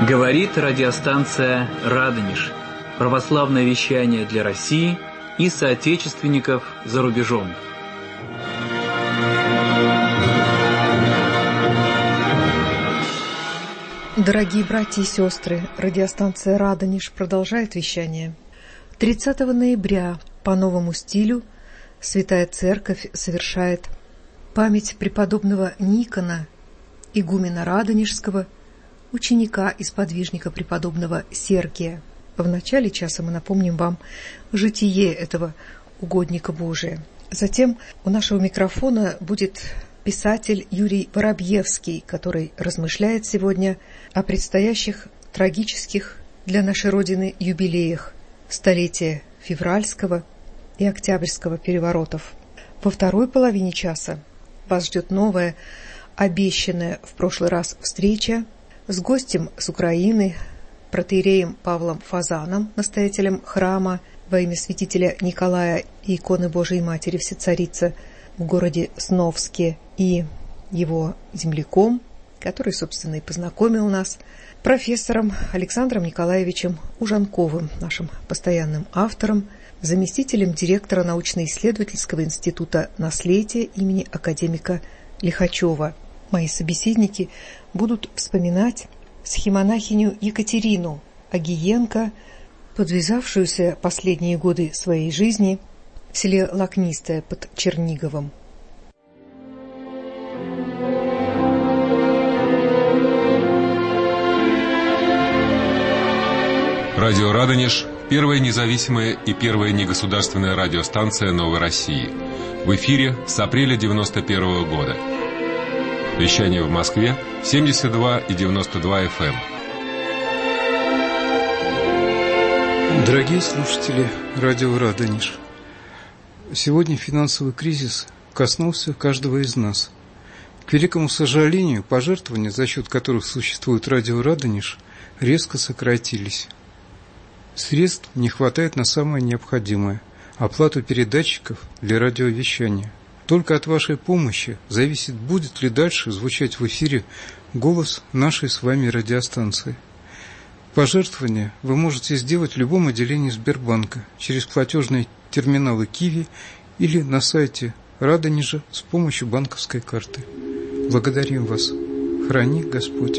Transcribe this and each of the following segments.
Говорит радиостанция «Радонеж». Православное вещание для России и соотечественников за рубежом. Дорогие братья и сестры, радиостанция «Радонеж» продолжает вещание. 30 ноября по новому стилю Святая Церковь совершает память преподобного Никона, игумена Радонежского, ученика и сподвижника преподобного Сергия. В начале часа мы напомним вам житие этого угодника Божия. Затем у нашего микрофона будет писатель Юрий Воробьевский, который размышляет сегодня о предстоящих трагических для нашей Родины юбилеях столетия февральского и октябрьского переворотов. Во второй половине часа вас ждет новая, обещанная в прошлый раз встреча с гостем с Украины, протоиереем Павлом Фазаном, настоятелем храма во имя святителя Николая и иконы Божией Матери Всецарицы в городе Сновске, и его земляком, который, собственно, и познакомил нас, профессором Александром Николаевичем Ужанковым, нашим постоянным автором, заместителем директора научно-исследовательского института наследия имени академика Лихачева. Мои собеседники будут вспоминать схимонахиню Екатерину Агиенко, подвязавшуюся последние годы своей жизни в селе Лакнистое под Черниговом. Радио «Радонеж» – первая независимая и первая негосударственная радиостанция Новой России. В эфире с апреля 1991 года. Вещание в Москве 72,92 FM. Дорогие слушатели радио «Радонеж», сегодня финансовый кризис коснулся каждого из нас. К великому сожалению, пожертвования, за счет которых существует радио «Радонеж», резко сократились. Средств не хватает на самое необходимое – оплату передатчиков для радиовещания. Только от вашей помощи зависит, будет ли дальше звучать в эфире голос нашей с вами радиостанции. Пожертвования вы можете сделать в любом отделении Сбербанка через платежные терминалы Киви или на сайте Радонежа с помощью банковской карты. Благодарим вас. Храни Господь.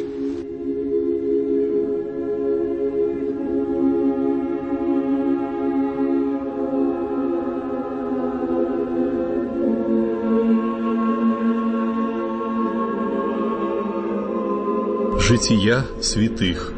Жития святых.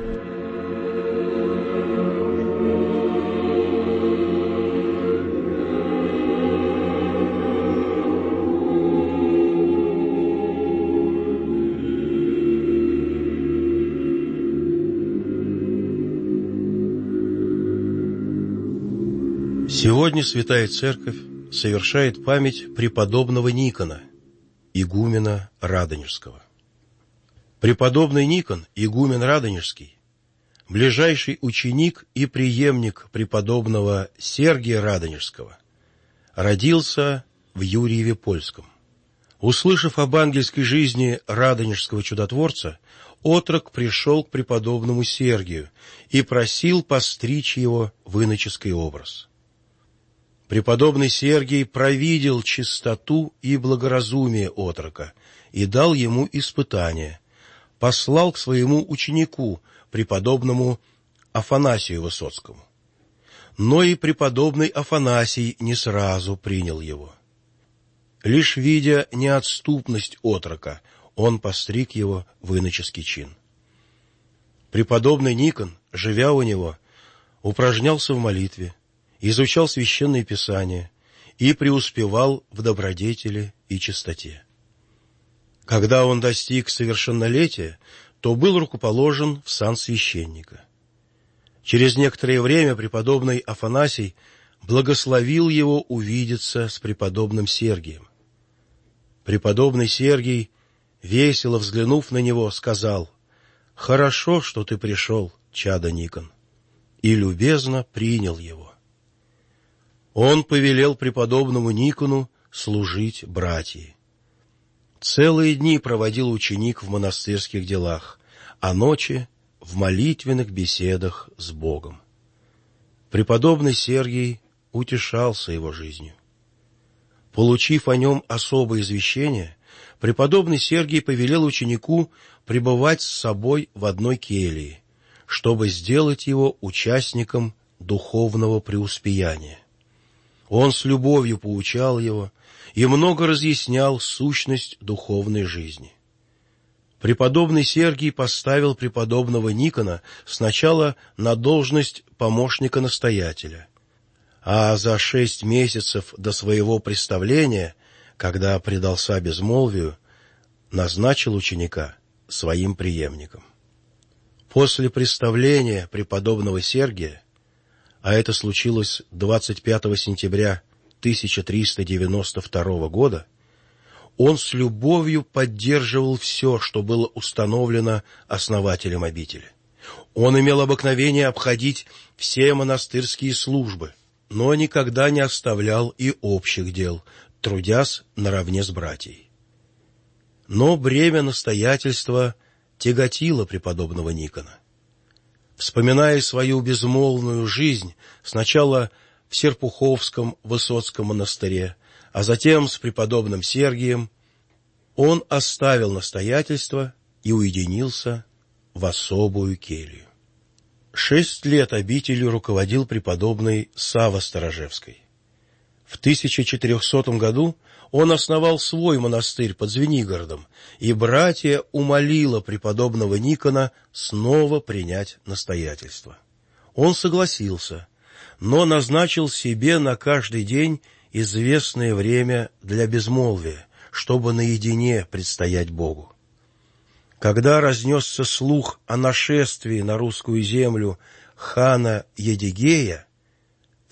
Сегодня Святая Церковь совершает память преподобного Никона, игумена Радонежского. Преподобный Никон, игумен Радонежский, ближайший ученик и преемник преподобного Сергия Радонежского, родился в Юрьеве Польском. Услышав об ангельской жизни радонежского чудотворца, отрок пришел к преподобному Сергию и просил постричь его в иноческий образ. Преподобный Сергий провидел чистоту и благоразумие отрока и дал ему испытание. Послал к своему ученику, преподобному Афанасию Высоцкому. Но и преподобный Афанасий не сразу принял его. Лишь видя неотступность отрока, он постриг его в иноческий чин. Преподобный Никон, живя у него, упражнялся в молитве, изучал священные писания и преуспевал в добродетели и чистоте. Когда он достиг совершеннолетия, то был рукоположен в сан священника. Через некоторое время преподобный Афанасий благословил его увидеться с преподобным Сергием. Преподобный Сергий, весело взглянув на него, сказал: «Хорошо, что ты пришел, чадо Никон», и любезно принял его. Он повелел преподобному Никону служить братьи. Целые дни проводил ученик в монастырских делах, а ночи в молитвенных беседах с Богом. Преподобный Сергий утешался его жизнью. Получив о нем особое извещение, преподобный Сергий повелел ученику пребывать с собой в одной келье, чтобы сделать его участником духовного преуспеяния. Он с любовью поучал его и много разъяснял сущность духовной жизни. Преподобный Сергий поставил преподобного Никона сначала на должность помощника-настоятеля, а за 6 месяцев до своего представления, когда предался безмолвию, назначил ученика своим преемником. После представления преподобного Сергия, а это случилось 25 сентября 1392 года, он с любовью поддерживал все, что было установлено основателем обители. Он имел обыкновение обходить все монастырские службы, но никогда не оставлял и общих дел, трудясь наравне с братьей. Но бремя настоятельства тяготило преподобного Никона. Вспоминая свою безмолвную жизнь, сначала в Серпуховском Высоцком монастыре, а затем с преподобным Сергием, он оставил настоятельство и уединился в особую келью. 6 лет обителью руководил преподобный Савва Старожевский. В 1400 году он основал свой монастырь под Звенигородом, и братья умолило преподобного Никона снова принять настоятельство. Он согласился, но назначил себе на каждый день известное время для безмолвия, чтобы наедине предстоять Богу. Когда разнесся слух о нашествии на русскую землю хана Едигея в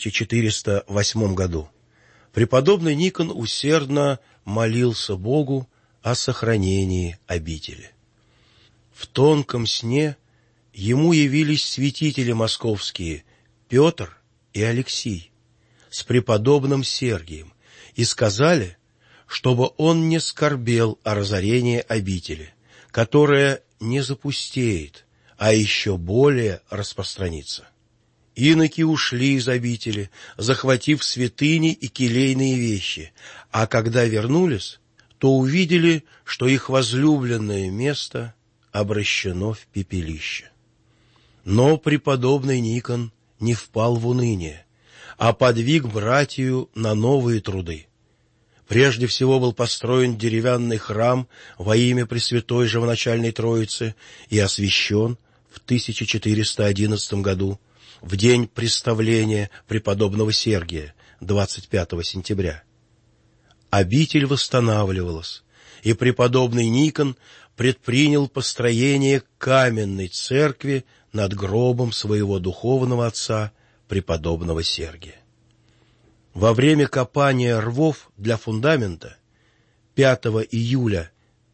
1408 году, преподобный Никон усердно молился Богу о сохранении обители. В тонком сне ему явились святители московские Петр и Алексий с преподобным Сергием и сказали, чтобы он не скорбел о разорении обители, которая не запустеет, а еще более распространится. Иноки ушли из обители, захватив святыни и келейные вещи, а когда вернулись, то увидели, что их возлюбленное место обращено в пепелище. Но преподобный Никон не впал в уныние, а подвиг братью на новые труды. Прежде всего был построен деревянный храм во имя Пресвятой Живоначальной Троицы и освящен в 1411 году, в день представления преподобного Сергия, 25 сентября. Обитель восстанавливалась, и преподобный Никон предпринял построение каменной церкви над гробом своего духовного отца, преподобного Сергия. Во время копания рвов для фундамента 5 июля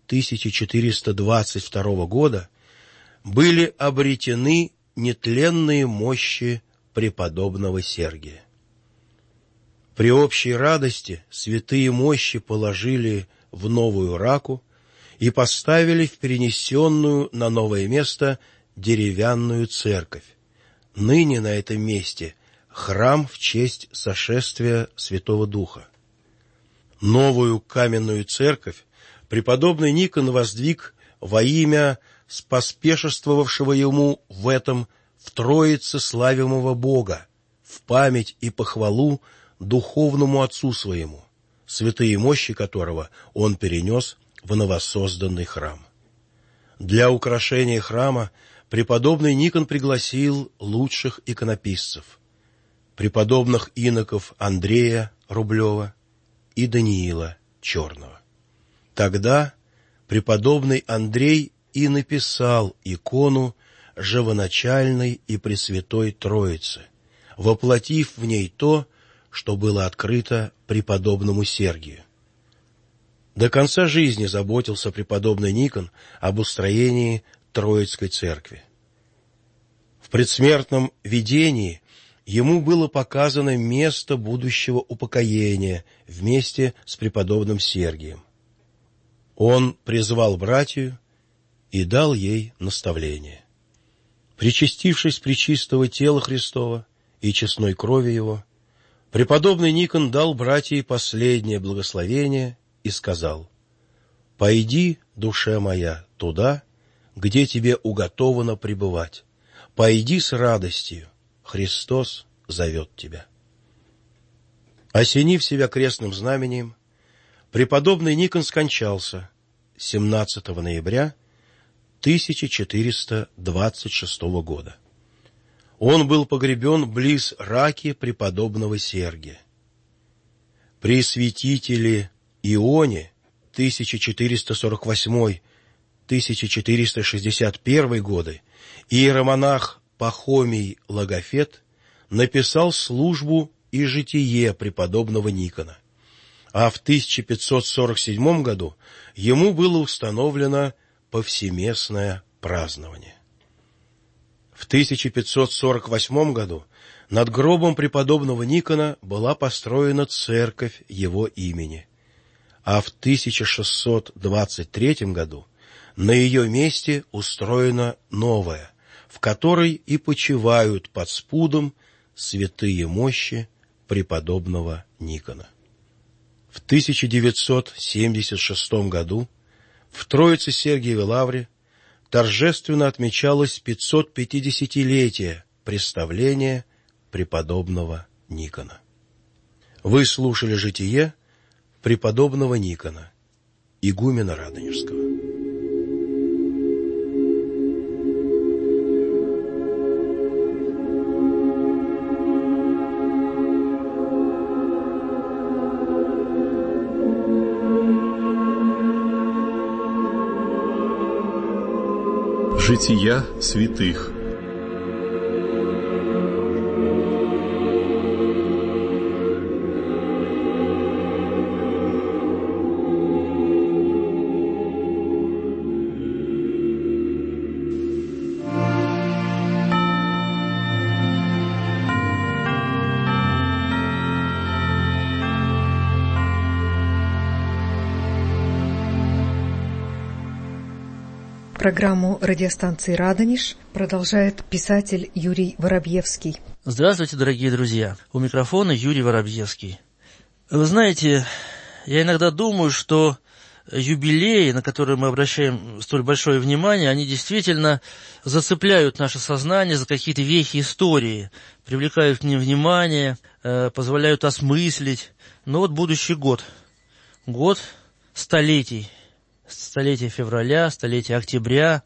1422 года были обретены нетленные мощи преподобного Сергия. При общей радости святые мощи положили в новую раку и поставили в перенесенную на новое место деревянную церковь. Ныне на этом месте храм в честь сошествия Святого Духа. Новую каменную церковь преподобный Никон воздвиг во имя споспешествовавшего ему в этом в Троице славимого Бога, в память и похвалу духовному отцу своему, святые мощи которого он перенес в новосозданный храм. Для украшения храма преподобный Никон пригласил лучших иконописцев, преподобных иноков Андрея Рублева и Даниила Черного. Тогда преподобный Андрей и написал икону Живоначальной и Пресвятой Троицы, воплотив в ней то, что было открыто преподобному Сергию. До конца жизни заботился преподобный Никон об устроении Троицкой церкви. В предсмертном видении ему было показано место будущего упокоения вместе с преподобным Сергием. Он призвал братью и дал ей наставление. Причастившись пречистого тела Христова и честной крови Его, преподобный Никон дал братьям последнее благословение и сказал: «Пойди, душе моя, туда, где тебе уготовано пребывать. Пойди с радостью, Христос зовет тебя». Осенив себя крестным знамением, преподобный Никон скончался 17 ноября 1426 года. Он был погребен близ раки преподобного Сергия. При святителе Ионе 1448-1461 годы иеромонах Пахомий Логофет написал службу и житие преподобного Никона, а в 1547 году ему было установлено повсеместное празднование. В 1548 году над гробом преподобного Никона была построена церковь его имени, а в 1623 году на ее месте устроена новая, в которой и почивают под спудом святые мощи преподобного Никона. В 1976 году в Троице-Сергиевой лавре торжественно отмечалось 550-летие представления преподобного Никона. Вы слушали житие преподобного Никона, игумена Радонежского. Жития святых. Программу радиостанции «Радонеж» продолжает писатель Юрий Воробьевский. Здравствуйте, дорогие друзья! У микрофона Юрий Воробьевский. Вы знаете, я иногда думаю, что юбилеи, на которые мы обращаем столь большое внимание, они действительно зацепляют наше сознание за какие-то вехи истории, привлекают к ним внимание, позволяют осмыслить. Но вот будущий год столетий. Столетие февраля, столетие октября,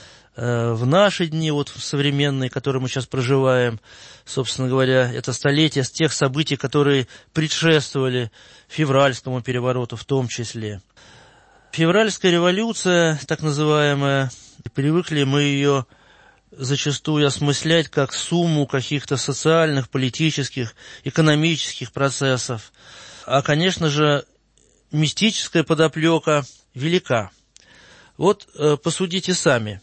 в наши дни, вот современные, которые мы сейчас проживаем, собственно говоря, это столетие с тех событий, которые предшествовали февральскому перевороту в том числе. Февральская революция, так называемая, привыкли мы ее зачастую осмыслять как сумму каких-то социальных, политических, экономических процессов. А, конечно же, мистическая подоплека велика. Вот посудите сами.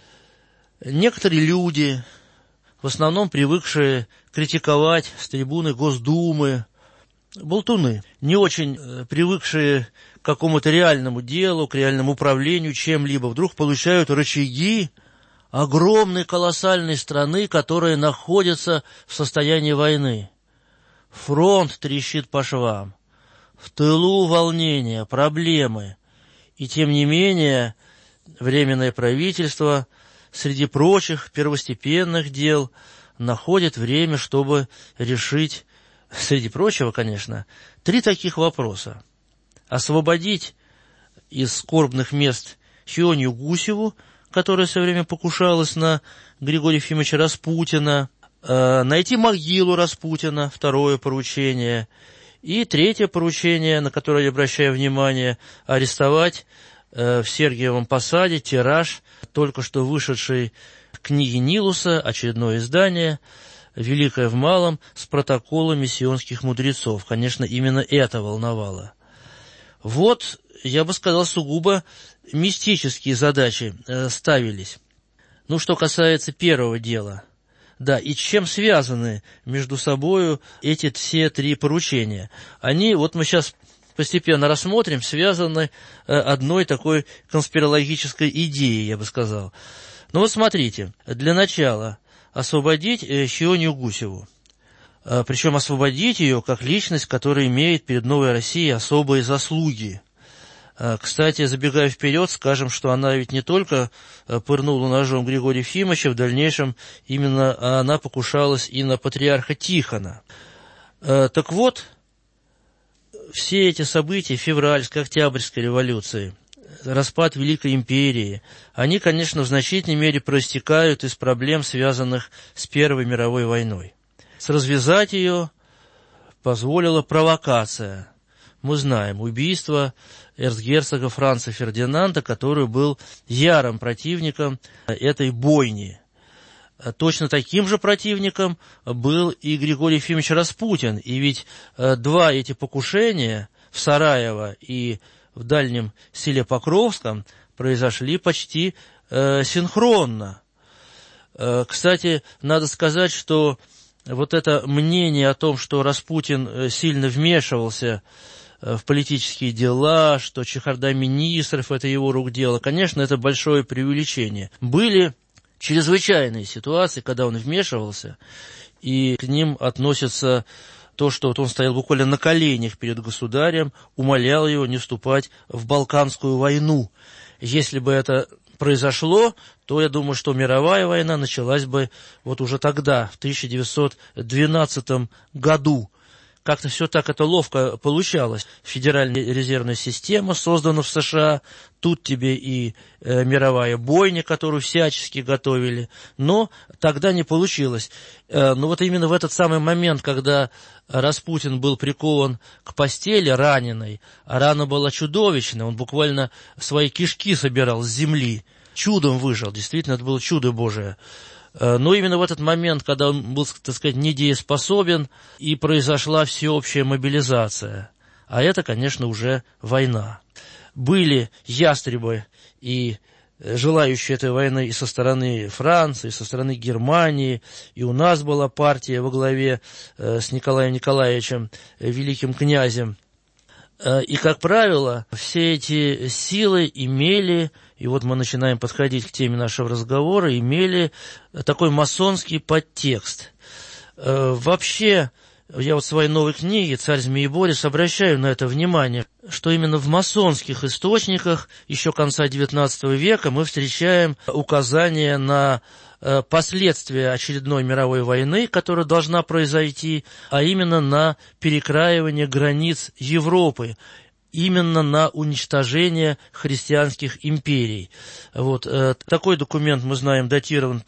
Некоторые люди, в основном привыкшие критиковать с трибуны Госдумы, болтуны, не очень привыкшие к какому-то реальному делу, к реальному управлению чем-либо, вдруг получают рычаги огромной колоссальной страны, которая находится в состоянии войны. Фронт трещит по швам, в тылу волнения, проблемы. И тем не менее, Временное правительство среди прочих первостепенных дел находит время, чтобы решить, среди прочего, конечно, 3 таких вопроса. Освободить из скорбных мест Хионию Гусеву, которая все время покушалась на Григория Ефимовича Распутина, найти могилу Распутина, 2 поручение, и 3 поручение, на которое я обращаю внимание, арестовать в Сергиевом Посаде тираж только что вышедшей книги Нилуса, очередное издание, «Великое в малом», с протоколами сионских мудрецов. Конечно, именно это волновало. Вот, я бы сказал, сугубо мистические задачи ставились. Ну, что касается первого дела. Да, и чем связаны между собою эти все 3 поручения? Они, вот мы сейчас постепенно рассмотрим, связаны одной такой конспирологической идеей, я бы сказал. Ну вот смотрите, для начала освободить Сионию Гусеву. Причем освободить ее как личность, которая имеет перед Новой Россией особые заслуги. Кстати, забегая вперед, скажем, что она ведь не только пырнула ножом Григория Ефимовича, в дальнейшем именно она покушалась и на патриарха Тихона. Так вот, все эти события февральской, октябрьской революции, распад Великой империи, они, конечно, в значительной мере проистекают из проблем, связанных с Первой мировой войной. Развязать ее позволила провокация. Мы знаем убийство эрцгерцога Франца Фердинанда, который был ярым противником этой бойни. Точно таким же противником был и Григорий Ефимович Распутин. И ведь два эти покушения в Сараево и в дальнем селе Покровском произошли почти синхронно. Кстати, надо сказать, что вот это мнение о том, что Распутин сильно вмешивался в политические дела, что чехарда министров – это его рук дело, конечно, это большое преувеличение. Были чрезвычайные ситуации, когда он вмешивался, и к ним относятся то, что вот он стоял буквально на коленях перед государем, умолял его не вступать в Балканскую войну. Если бы это произошло, то я думаю, что мировая война началась бы вот уже тогда, в 1912 году. Как-то все так это ловко получалось. Федеральная резервная система создана в США, тут тебе и мировая бойня, которую всячески готовили, но тогда не получилось. Но вот именно в этот самый момент, когда Распутин был прикован к постели раненой, а рана была чудовищная, он буквально свои кишки собирал с земли, чудом выжил, действительно, это было чудо Божие. Но именно в этот момент, когда он был, так сказать, недееспособен, и произошла всеобщая мобилизация. А это, конечно, уже война. Были ястребы и желающие этой войны и со стороны Франции, и со стороны Германии, и у нас была партия во главе с Николаем Николаевичем, великим князем. И, как правило, все эти силы имели, и вот мы начинаем подходить к теме нашего разговора, имели такой масонский подтекст. Вообще, я вот в своей новой книге «Царь Змееборец» обращаю на это внимание, что именно в масонских источниках еще конца XIX века мы встречаем указания на последствия очередной мировой войны, которая должна произойти, а именно на перекраивание границ Европы, именно на уничтожение христианских империй. Вот. Такой документ, мы знаем, датирован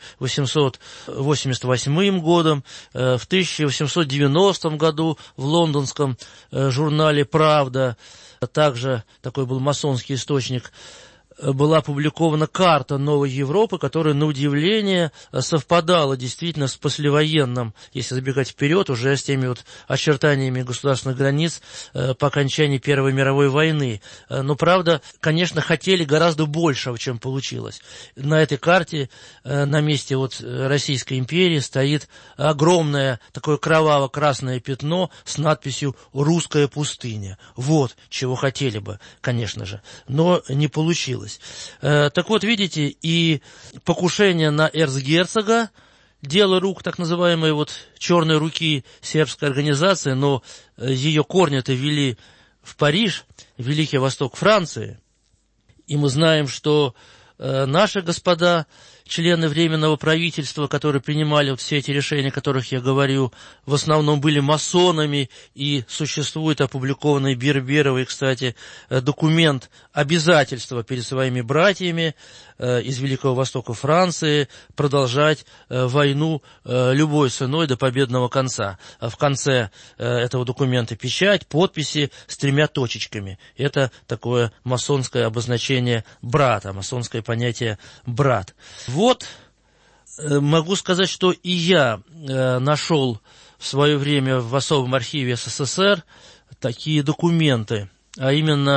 1888 годом. В 1890 году в лондонском журнале «Правда», также такой был масонский источник, была опубликована карта Новой Европы, которая, на удивление, совпадала действительно с послевоенным, если забегать вперед, уже с теми вот очертаниями государственных границ по окончании Первой мировой войны. Но, правда, конечно, хотели гораздо большего, чем получилось. На этой карте на месте вот Российской империи стоит огромное такое кроваво-красное пятно с надписью «Русская пустыня». Вот чего хотели бы, конечно же, но не получилось. Так вот, видите, и покушение на эрцгерцога, дело рук так называемой вот черной руки сербской организации, но ее корни-то вели в Париж, в Великий Восток Франции. И мы знаем, что наши господа, члены Временного правительства, которые принимали вот все эти решения, о которых я говорю, в основном были масонами, и существует опубликованный Берберовой, кстати, документ обязательства перед своими братьями из Великого Востока Франции продолжать войну любой ценой до победного конца. В конце этого документа печать, подписи с 3 точечками. Это такое масонское обозначение брата, масонское понятие брат. Вот, могу сказать, что и я нашел в свое время в особом архиве СССР такие документы, а именно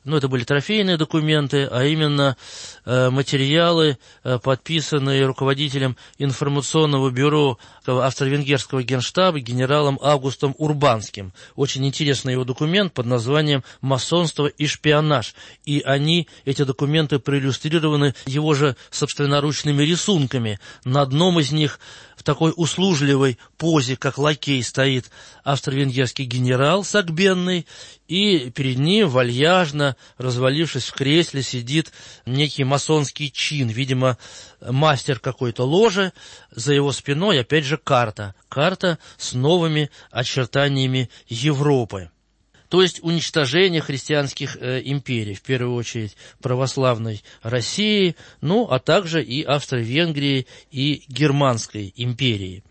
это были трофейные документы, а именно материалы, подписанные руководителем информационного бюро австро-венгерского генштаба генералом Августом Урбанским. Очень интересный его документ под названием «Масонство и шпионаж». И эти документы проиллюстрированы его же собственноручными рисунками. На одном из них в такой услужливой позе, как лакей, стоит австро-венгерский генерал согбенный, и перед ним вальяжно, развалившись в кресле, сидит некий масонский чин, видимо, мастер какой-то ложи, за его спиной, опять же, карта с новыми очертаниями Европы. То есть уничтожение христианских империй, в первую очередь православной России, а также и Австро-Венгрии и Германской империи.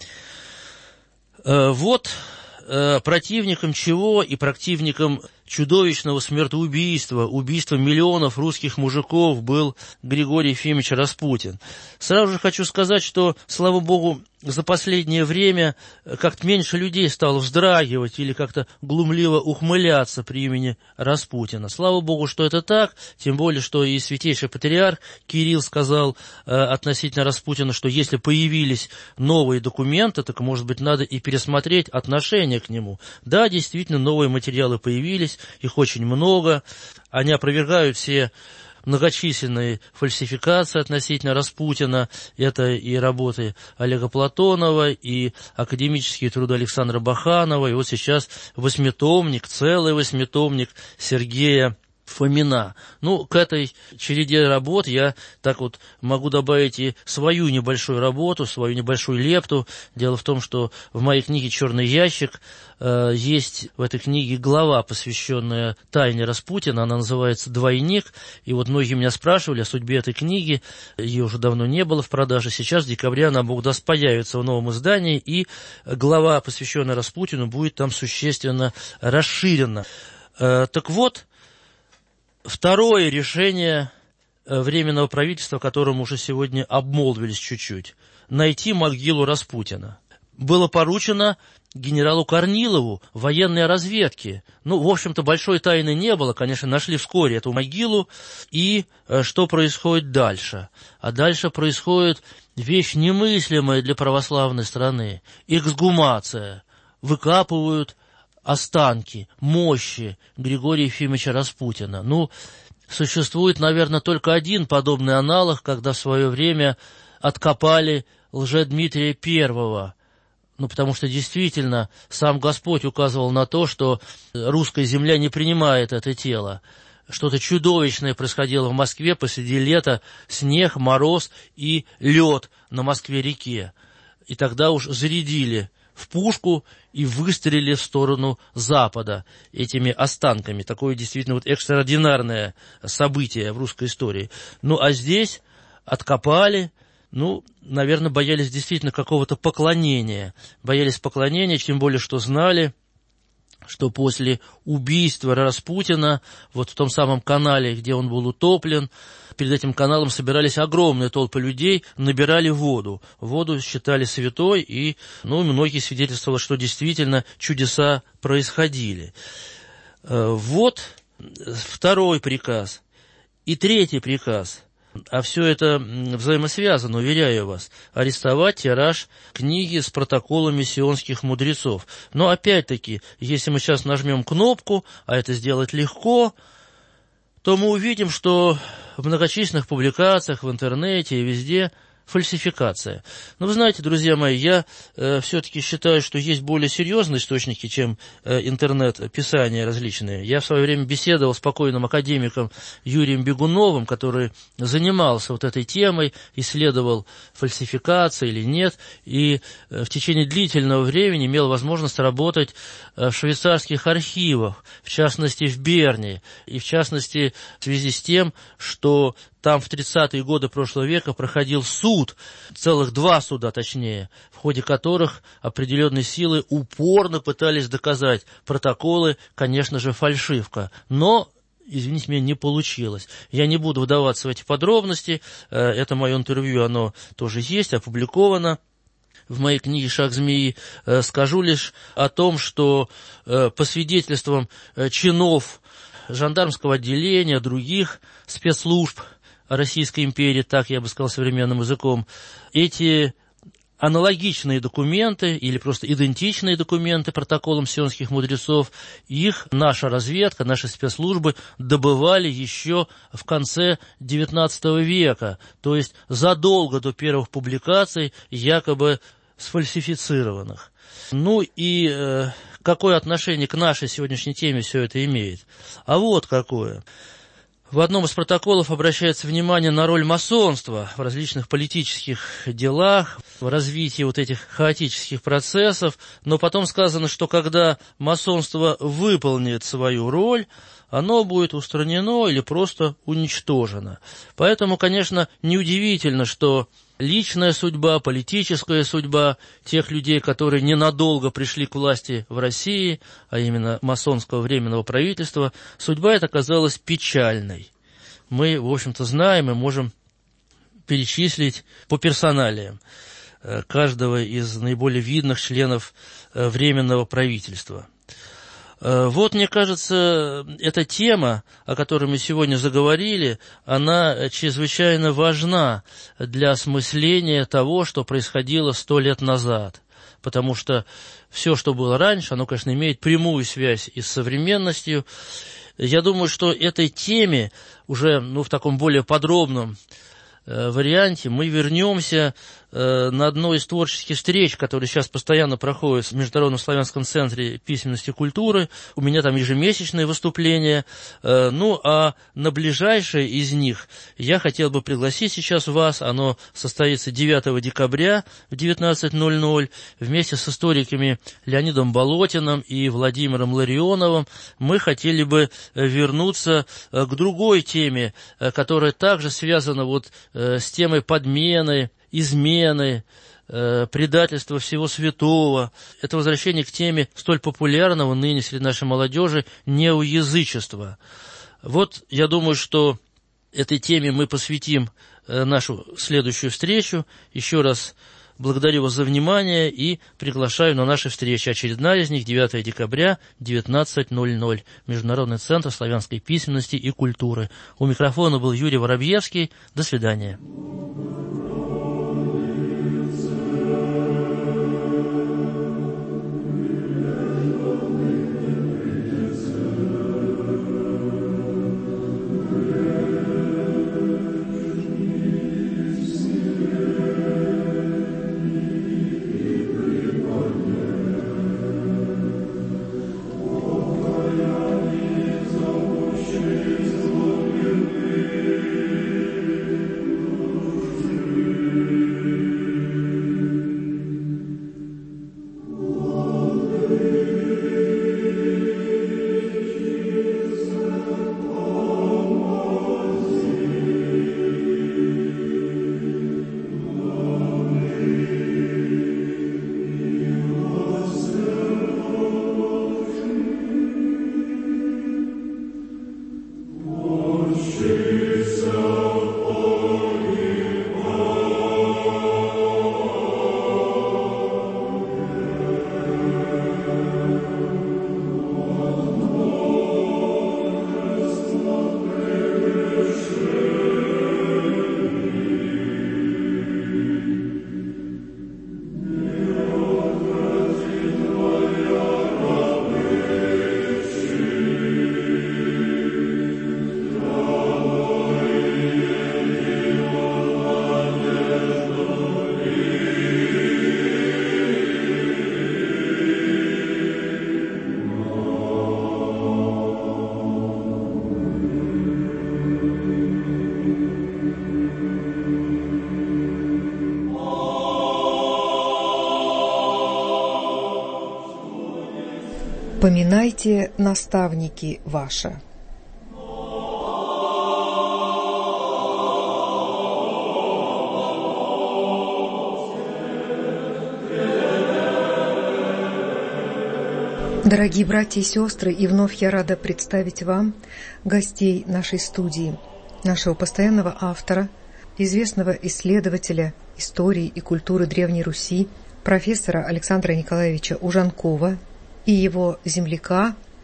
Противником чего и противником чудовищного смертоубийства, убийства миллионов русских мужиков был Григорий Ефимович Распутин. Сразу же хочу сказать, что, слава Богу, за последнее время как-то меньше людей стало вздрагивать или как-то глумливо ухмыляться при имени Распутина. Слава Богу, что это так, тем более, что и святейший патриарх Кирилл сказал относительно Распутина, что если появились новые документы, так, может быть, надо и пересмотреть отношение к нему. Да, действительно, новые материалы появились, их очень много, они опровергают все многочисленные фальсификации относительно Распутина. Это и работы Олега Платонова, и академические труды Александра Баханова, и вот сейчас целый восьмитомник Сергея Фомина. К этой череде работ я так вот могу добавить и свою небольшую работу, свою небольшую лепту. Дело в том, что в моей книге «Черный ящик» есть в этой книге глава, посвященная тайне Распутина. Она называется «Двойник». И вот многие меня спрашивали о судьбе этой книги. Ее уже давно не было в продаже. Сейчас в декабре она, Бог даст, появится в новом издании. И глава, посвященная Распутину, будет там существенно расширена. Так вот, второе решение Временного правительства, о котором уже сегодня обмолвились чуть-чуть, найти могилу Распутина, было поручено генералу Корнилову, военной разведке. В общем-то, большой тайны не было, конечно, нашли вскоре эту могилу. И что происходит дальше? А дальше происходит вещь немыслимая для православной страны. Эксгумация. Выкапывают останки, мощи Григория Ефимовича Распутина. Существует, наверное, только один подобный аналог, когда в свое время откопали Лжедмитрия I. Потому что действительно сам Господь указывал на то, что русская земля не принимает это тело. Что-то чудовищное происходило в Москве посреди лета, снег, мороз и лед на Москве-реке. И тогда уж зарядили в пушку и выстрелили в сторону Запада этими останками. Такое действительно экстраординарное событие в русской истории. А здесь откопали, наверное, боялись действительно какого-то поклонения. Боялись поклонения, тем более, что знали, что после убийства Распутина, в том самом канале, где он был утоплен, перед этим каналом собирались огромные толпы людей, набирали воду. Воду считали святой, и многие свидетельствовали, что действительно чудеса происходили. Вот второй приказ. И третий приказ. А все это взаимосвязано, уверяю вас. Арестовать тираж книги с протоколами сионских мудрецов. Но опять-таки, если мы сейчас нажмем кнопку, а это сделать легко, то мы увидим, что в многочисленных публикациях в интернете и везде фальсификация. Вы знаете, друзья мои, я все-таки считаю, что есть более серьезные источники, чем интернет-писания различные. Я в свое время беседовал с покойным академиком Юрием Бегуновым, который занимался этой темой, исследовал фальсификации или нет, и в течение длительного времени имел возможность работать в швейцарских архивах, в частности в Берне, и в частности в связи с тем, что там в 30-е годы прошлого века проходил суд, целых 2 суда точнее, в ходе которых определенные силы упорно пытались доказать протоколы, конечно же, фальшивка. Но, извините меня, не получилось. Я не буду вдаваться в эти подробности, это мое интервью, оно тоже есть, опубликовано в моей книге «Шаг змеи». Скажу лишь о том, что по свидетельствам чинов жандармского отделения, других спецслужб Российской империи, так я бы сказал современным языком, эти аналогичные документы или просто идентичные документы протоколам сионских мудрецов, их наша разведка, наши спецслужбы добывали еще в конце XIX века, то есть задолго до первых публикаций, якобы сфальсифицированных. Ну и какое отношение к нашей сегодняшней теме все это имеет? А вот какое. В одном из протоколов обращается внимание на роль масонства в различных политических делах, в развитии вот этих хаотических процессов, но потом сказано, что когда масонство выполнит свою роль, оно будет устранено или просто уничтожено. Поэтому, конечно, неудивительно, что личная судьба, политическая судьба тех людей, которые ненадолго пришли к власти в России, а именно масонского временного правительства, судьба эта оказалась печальной. Мы, в общем-то, знаем и можем перечислить по персоналиям каждого из наиболее видных членов временного правительства. Вот, мне кажется, эта тема, о которой мы сегодня заговорили, она чрезвычайно важна для осмысления того, что происходило 100 лет назад. Потому что все, что было раньше, оно, конечно, имеет прямую связь и с современностью. Я думаю, что этой теме уже в таком более подробном варианте мы вернемся на одной из творческих встреч, которые сейчас постоянно проходят в Международном славянском центре письменности и культуры. У меня там ежемесячные выступления. Ну, а на ближайшее из них я хотел бы пригласить сейчас вас. Оно состоится 9 декабря в 19:00. Вместе с историками Леонидом Болотиным и Владимиром Ларионовым мы хотели бы вернуться к другой теме, которая также связана с темой подмены, измены, предательства всего святого. Это возвращение к теме столь популярного ныне среди нашей молодежи неоязычества. Вот я думаю, что этой теме мы посвятим нашу следующую встречу. Еще раз благодарю вас за внимание и приглашаю на наши встречи. Очередная из них 9 декабря, 19:00. Международный центр славянской письменности и культуры. У микрофона был Юрий Воробьевский. До свидания. Поминайте наставники ваши. Дорогие братья и сестры, и вновь я рада представить вам гостей нашей студии, нашего постоянного автора, известного исследователя истории и культуры Древней Руси, профессора Александра Николаевича Ужанкова, и его земляка,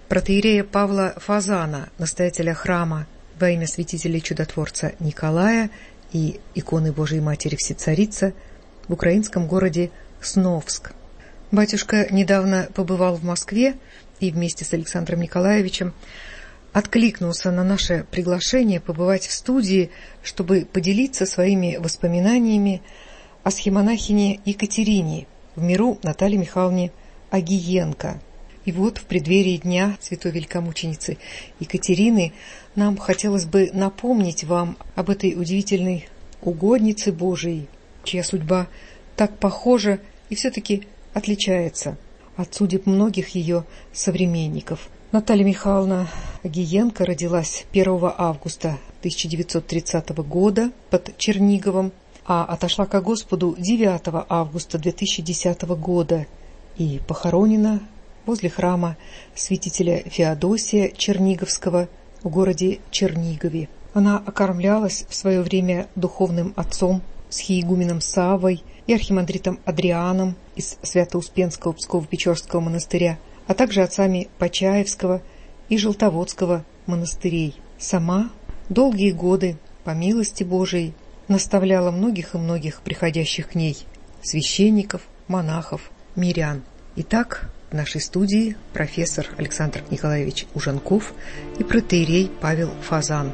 протоиерея Павла Фазана, настоятеля храма во имя святителя и чудотворца Николая и иконы Божией Матери Всецарица в украинском городе Сновск. Батюшка недавно побывал в Москве и вместе с Александром Николаевичем откликнулся на наше приглашение побывать в студии, чтобы поделиться своими воспоминаниями о схемонахине Екатерине, в миру Наталье Михайловне Агиенко. И вот в преддверии Дня Святой Великомученицы Екатерины нам хотелось бы напомнить вам об этой удивительной угоднице Божией, чья судьба так похожа и все-таки отличается от судеб многих ее современников. Наталья Михайловна Агиенко родилась 1 августа 1930 года под Черниговом, а отошла ко Господу 9 августа 2010 года и похоронена возле храма святителя Феодосия Черниговского в городе Чернигове. Она окормлялась в свое время духовным отцом схиегуменом Саввой и архимандритом Адрианом из Свято-Успенского Псково-Печорского монастыря, а также отцами Почаевского и Желтоводского монастырей. Сама долгие годы, по милости Божией, наставляла многих и многих приходящих к ней священников, монахов, мирян. Итак, в нашей студии профессор Александр Николаевич Ужанков и протоиерей Павел Фазан.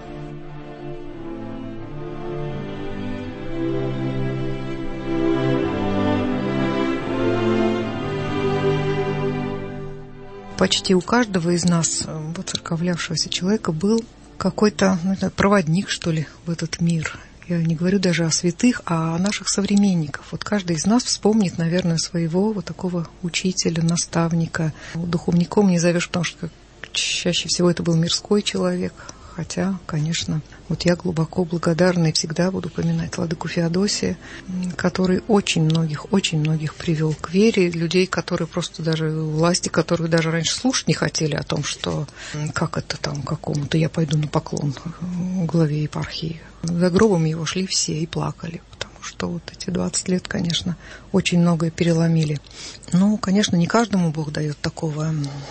Почти у каждого из нас, воцерковлявшегося человека, был какой-то проводник, что ли, в этот мир. Я не говорю даже о святых, а о наших современниках. Вот каждый из нас вспомнит, наверное, своего вот такого учителя, наставника. Духовником не зовешь, потому что чаще всего это был мирской человек. Хотя, конечно, вот я глубоко благодарна и всегда буду поминать владыку Феодосия, который очень многих привел к вере. Людей, которые просто даже власти, которые даже раньше слушать не хотели о том, что как это там какому-то я пойду на поклон главе епархии. За гробом его шли все и плакали, потому что вот эти 20 лет, конечно, очень многое переломили. Ну, конечно, не каждому Бог дает такого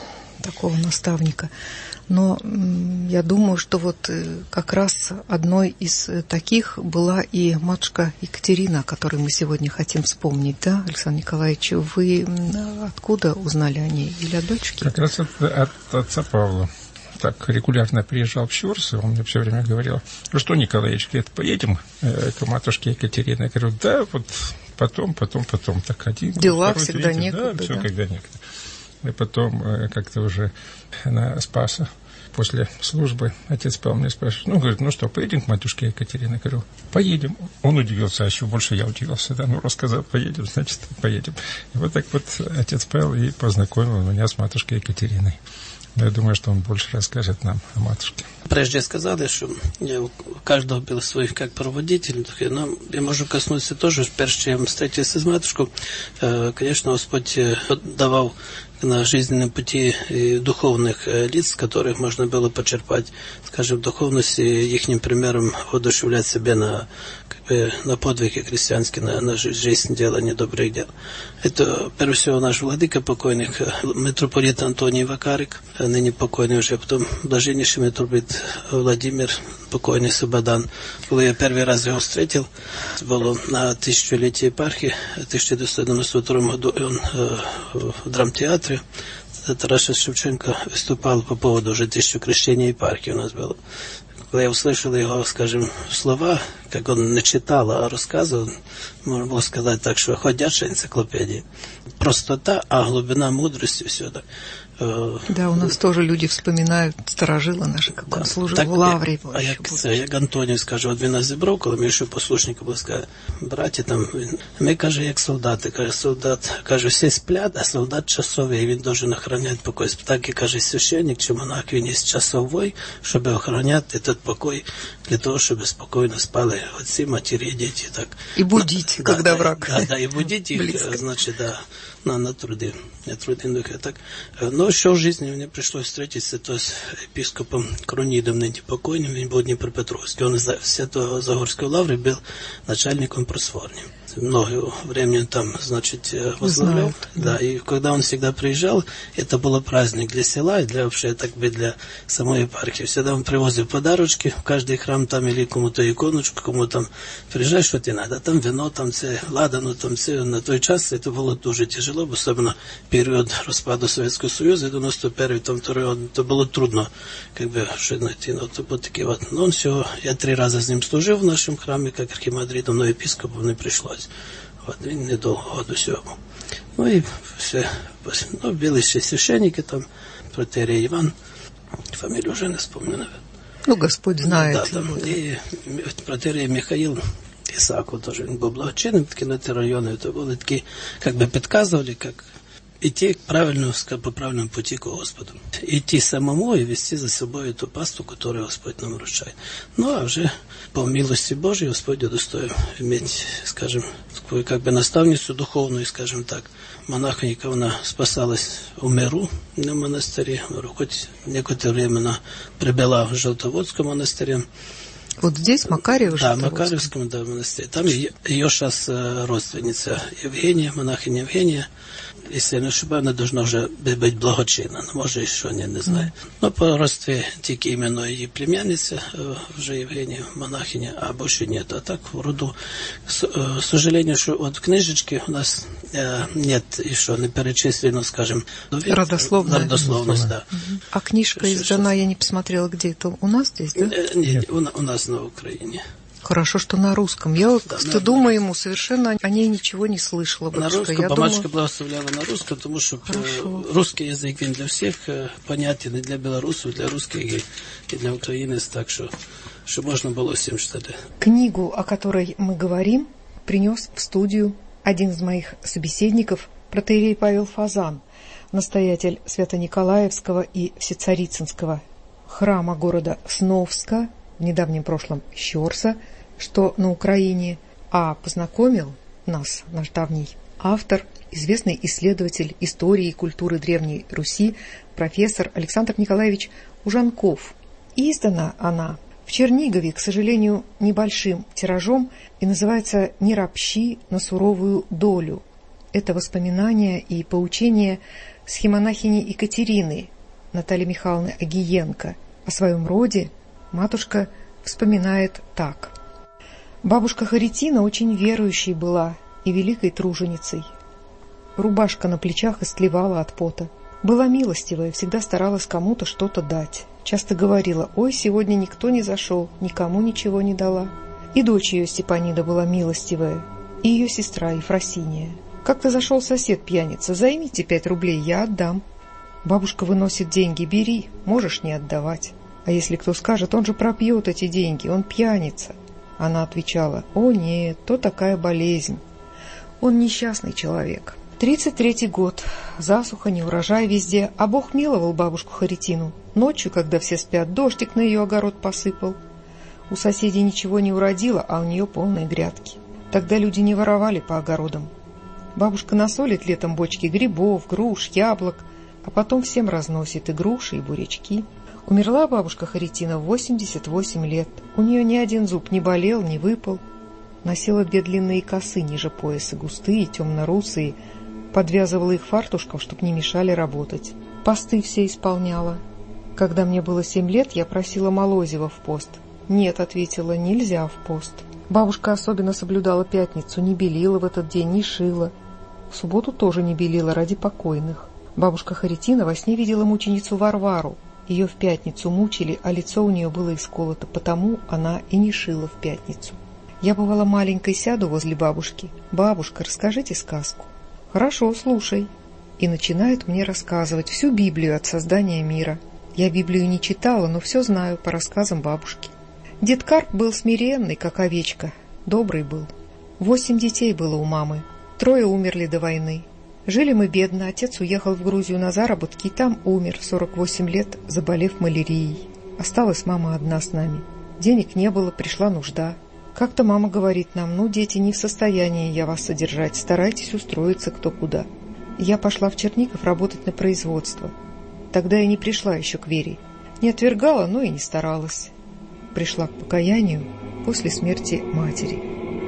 наставника. Но я думаю, что вот как раз одной из таких была и матушка Екатерина, о которой мы сегодня хотим вспомнить, да, Александр Николаевич? Вы откуда узнали о ней? Или от дочки? Как раз от отца Павла. Так регулярно приезжал в Щурсы, он мне все время говорил: ну что, Николаевич, говорит, поедем к матушке Екатерине? Я говорю, да, вот потом, так один. Дела всегда некогда. Да, все когда некогда. И потом как-то уже на Спаса после службы отец Павел меня спрашивает, говорит, ну что, поедем к матушке Екатерине? Я говорю, поедем. Он удивился, а еще больше я удивился. Да, рассказал, поедем, значит, поедем. И вот так вот отец Павел и познакомил меня с матушкой Екатериной. Я думаю, что он больше расскажет нам о матушке. Прежде сказали, что у каждого был свой как проводитель, но я могу коснуться тоже, прежде чем встретиться с матушкой, конечно, Господь давал на жизненном пути духовных лиц, которых можно было почерпать, скажем, в духовности, ихним примером воодушевлять себя на подвиги христианские, на жизнь, делание добрых дел. Это, прежде всего, наш владыка покойный, митрополит Антоний Вакарик, ныне покойный уже, потом блаженнейший митрополит Владимир, покойный Сабадан. Когда я первый раз его встретил, было на тысячелетие епархии, в 1992 году, он в драмтеатре Тарас Шевченко выступал по поводу уже 1000 крещения епархии у нас было. Когда я услышал его, скажем, слова, как он не читал, а рассказывал, можно было сказать так, что ходячая энциклопедия. Простота, а глубина мудрости, все так. Да, у нас тоже люди вспоминают старожилы наши, как он служил в лавре. Як Антонів скаже, от він нас зібрав, коли ми ще послушники були, скаже, браті, там, ми, каже, як солдати, каже, солдат, каже, всі сплять, а солдат часовий, він должен охороняти покой. Так і, каже, священник чи монах, він є часовий, щоб охороняти той покой, для того, щоб спокійно спали отці, матері і діти. Так. І будіть, коли враг. Да, і будіть їх, значить, да, на труди. Так. еще в жизни мне пришлось встретиться то с епископом Кронидом, ныне покойным, он был Днепропетровский. Он из Свято-Загорской лавры был начальником просворни. Много времени там, значит, возглавлял. Да, и когда он всегда приезжал, это был праздник для села и для вообще, так бы, для самой епархии. Всегда он привозил подарочки в каждый храм там или кому-то иконочку, кому там приезжаешь, что тебе надо. Там вино, там це, ладану, там це. На той час это было дуже тяжело, особенно период распада Советского Союза, 91-й, там второй, это было трудно, как бы, что найти. Ну, это вот такие вот. Но он все, я 3 раза с ним служил в нашем храме, как архимандритом, но епископом не пришлось. Вот, недолго году всего. Ну и все, ну, были еще священники там, протоиерей Иван, фамилию уже не вспомню, наверное. Ну, Господь знает. Да, там, и протоиерей Михаил Исааков тоже, он был благочинным, такие на эти районы, это были такие, как бы подсказывали, как идти правильно, по правильному пути к Господу. Идти самому и вести за собой эту пасту, которую Господь нам вручает. Ну, а уже по милости Божьей Господь удостоил иметь, скажем, такую как бы наставницу духовную, скажем так. Монахинька, она спасалась в миру на монастыре, хоть некоторое время она прибыла в Желтоводском монастыре. Вот здесь, Макарьев? Да, Макарьевском, да, монастыре. Там ее сейчас родственница Евгения, монахиня Евгения. Если я не ошибаюсь, она должна уже быть благочинна, но может еще не знаю. Но по родстве только именно ее племянница, уже Евгения, монахиня, а больше нет. А так в роду, к сожалению, что вот в книжечке у нас нет еще не перечислено, скажем, родословность, да. А книжка издана, я не посмотрела, где это, у нас здесь, да? Нет, у нас на Украине. Хорошо, что на русском. Я вот, к стыду моему, совершенно о ней ничего не слышала. На русском, бабачка благословляла на русском, потому что русский язык он для всех понятен, и для белорусов, и для русских, и для украинцев, так что можно было всем читать. Книгу, о которой мы говорим, принес в студию один из моих собеседников, протоиерей Павел Фазан, настоятель Свято-Николаевского и Всецарицынского храма города Сновска, в недавнем прошлом Щорса, что на Украине, а познакомил нас наш давний автор, известный исследователь истории и культуры Древней Руси, профессор Александр Николаевич Ужанков. Издана она в Чернигове, к сожалению, небольшим тиражом, и называется «Не ропщи на суровую долю». Это воспоминания и поучения схимонахини Екатерины Натальи Михайловны Агиенко. О своем роде матушка вспоминает так. Бабушка Харитина очень верующей была и великой труженицей. Рубашка на плечах истлевала от пота. Была милостивая, всегда старалась кому-то что-то дать. Часто говорила: «Ой, сегодня никто не зашел, никому ничего не дала». И дочь ее Степанида была милостивая, и ее сестра Ефросиния. Как-то зашел сосед-пьяница: «Займите 5 рублей, я отдам». Бабушка выносит деньги: «Бери, можешь не отдавать». А если кто скажет: «Он же пропьет эти деньги, он пьяница». Она отвечала: «О нет, то такая болезнь. Он несчастный человек». 33-й год. Засуха, неурожай везде, а Бог миловал бабушку Харитину. Ночью, когда все спят, дождик на ее огород посыпал. У соседей ничего не уродило, а у нее полные грядки. Тогда люди не воровали по огородам. Бабушка насолит летом бочки грибов, груш, яблок, а потом всем разносит и груши, и бурячки. Умерла бабушка Харитина в 88 лет. У нее ни один зуб не болел, не выпал. Носила 2 длинные косы ниже пояса, густые, темно-русые, подвязывала их фартушком, чтоб не мешали работать. Посты все исполняла. Когда мне было 7 лет, я просила молозива в пост. «Нет», — ответила, — «нельзя в пост». Бабушка особенно соблюдала пятницу, не белила в этот день, не шила. В субботу тоже не белила ради покойных. Бабушка Харитина во сне видела мученицу Варвару. Ее в пятницу мучили, а лицо у нее было исколото, потому она и не шила в пятницу. Я, бывала маленькой, сяду возле бабушки. «Бабушка, расскажите сказку». «Хорошо, слушай». И начинает мне рассказывать всю Библию от создания мира. Я Библию не читала, но все знаю по рассказам бабушки. Дед Карп был смиренный, как овечка, добрый был. 8 детей было у мамы, 3 умерли до войны. Жили мы бедно, отец уехал в Грузию на заработки и там умер в 48 лет, заболев малярией. Осталась мама одна с нами. Денег не было, пришла нужда. Как-то мама говорит нам: «Ну, дети, не в состоянии я вас содержать, старайтесь устроиться кто куда». Я пошла в Чернигов работать на производство. Тогда я не пришла еще к вере. Не отвергала, но и не старалась. Пришла к покаянию после смерти матери.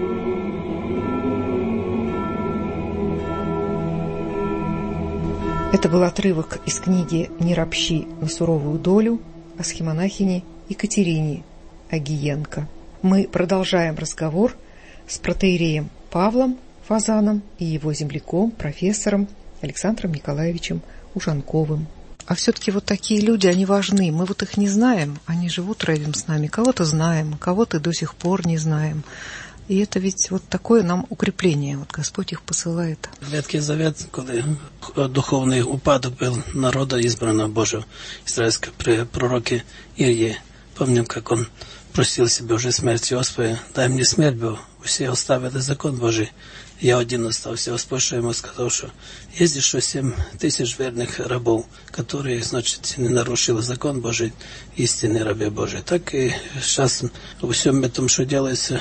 Это был отрывок из книги «Не ропщи на суровую долю» о схимонахине Екатерине Агиенко. Мы продолжаем разговор с протоиереем Павлом Фазаном и его земляком, профессором Александром Николаевичем Ужанковым. А все-таки вот такие люди, они важны. Мы вот их не знаем, они живут рядом с нами. Кого-то знаем, кого-то до сих пор не знаем. И это ведь вот такое нам укрепление. Вот Господь их посылает. Ветхий Завет, когда духовный упадок был народа избранного Божьего, израильского, при пророке Илье. Помним, как он просил себе уже смерти: Господи, дай мне смерть, бо все оставили закон Божий. Я один остался. Господь что ему сказал, что есть еще 7000 верных рабов, которые, значит, не нарушили закон Божий, истинные рабы Божии. Так и сейчас во всем этом, что делается